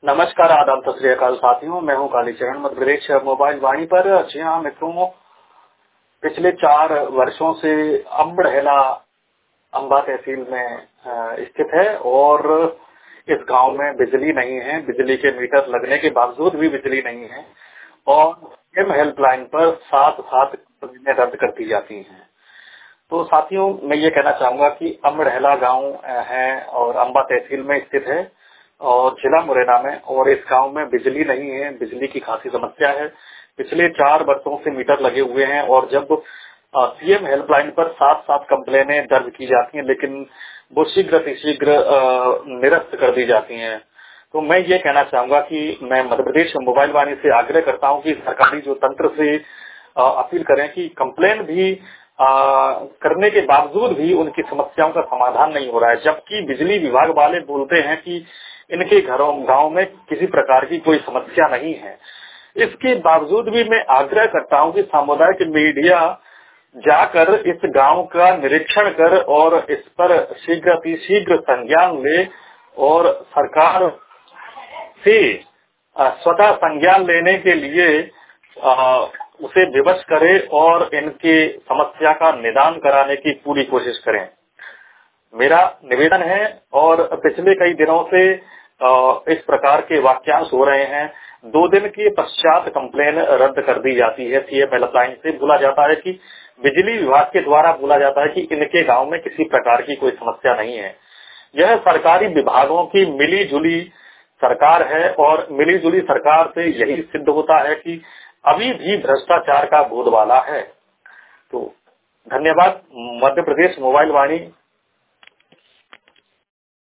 नमस्कार, आदाब, सत श्री अकाल साथियों। मैं हूं कालीचरण, मध्य प्रदेश मोबाइल वाणी पर। जी हाँ मित्रों, पिछले 4 वर्षों से अम्बरहेला अंबा तहसील में स्थित है और इस गांव में बिजली नहीं है। बिजली के मीटर लगने के बावजूद भी बिजली नहीं है और एम हेल्पलाइन पर 7-7 कंप्लेनें रद्द कर दी जाती हैं। तो साथियों, मैं ये कहना चाहूंगा कि अम्बरहेला गांव है और अंबा तहसील में स्थित है और जिला मुरैना में, और इस गांव में बिजली नहीं है। बिजली की खासी समस्या है। पिछले 4 वर्षों से मीटर लगे हुए हैं और जब सीएम हेल्पलाइन पर 7-7 कंप्लेनें दर्ज की जाती हैं, लेकिन वो शीघ्र निरस्त कर दी जाती हैं। तो मैं ये कहना चाहूंगा कि मैं मध्य प्रदेश मोबाइल वाणी से आग्रह करता हूं कि सरकारी जो तंत्र से अपील करें कि कंप्लेन भी करने के बावजूद भी उनकी समस्याओं का समाधान नहीं हो रहा है, जबकि बिजली विभाग वाले बोलते हैं कि इनके गांव में किसी प्रकार की कोई समस्या नहीं है। इसके बावजूद भी मैं आग्रह करता हूं कि सामुदायिक मीडिया जाकर इस गांव का निरीक्षण कर और इस पर शीघ्र संज्ञान ले और सरकार से स्वतः संज्ञान लेने के लिए उसे विवश करे और इनकी समस्या का निदान कराने की पूरी कोशिश करें। मेरा निवेदन है। और पिछले कई दिनों से इस प्रकार के वाक्यांश हो रहे हैं। 2 दिन के पश्चात कंप्लेन रद्द कर दी जाती है। सीएम हेल्पलाइन से बोला जाता है कि बिजली विभाग के द्वारा बोला जाता है कि इनके गांव में किसी प्रकार की कोई समस्या नहीं है। यह सरकारी विभागों की मिली जुली सरकार है और मिली जुली सरकार से यही सिद्ध होता है कि अभी भी भ्रष्टाचार का बोलबाला है। तो धन्यवाद। मध्य प्रदेश मोबाइल वाणी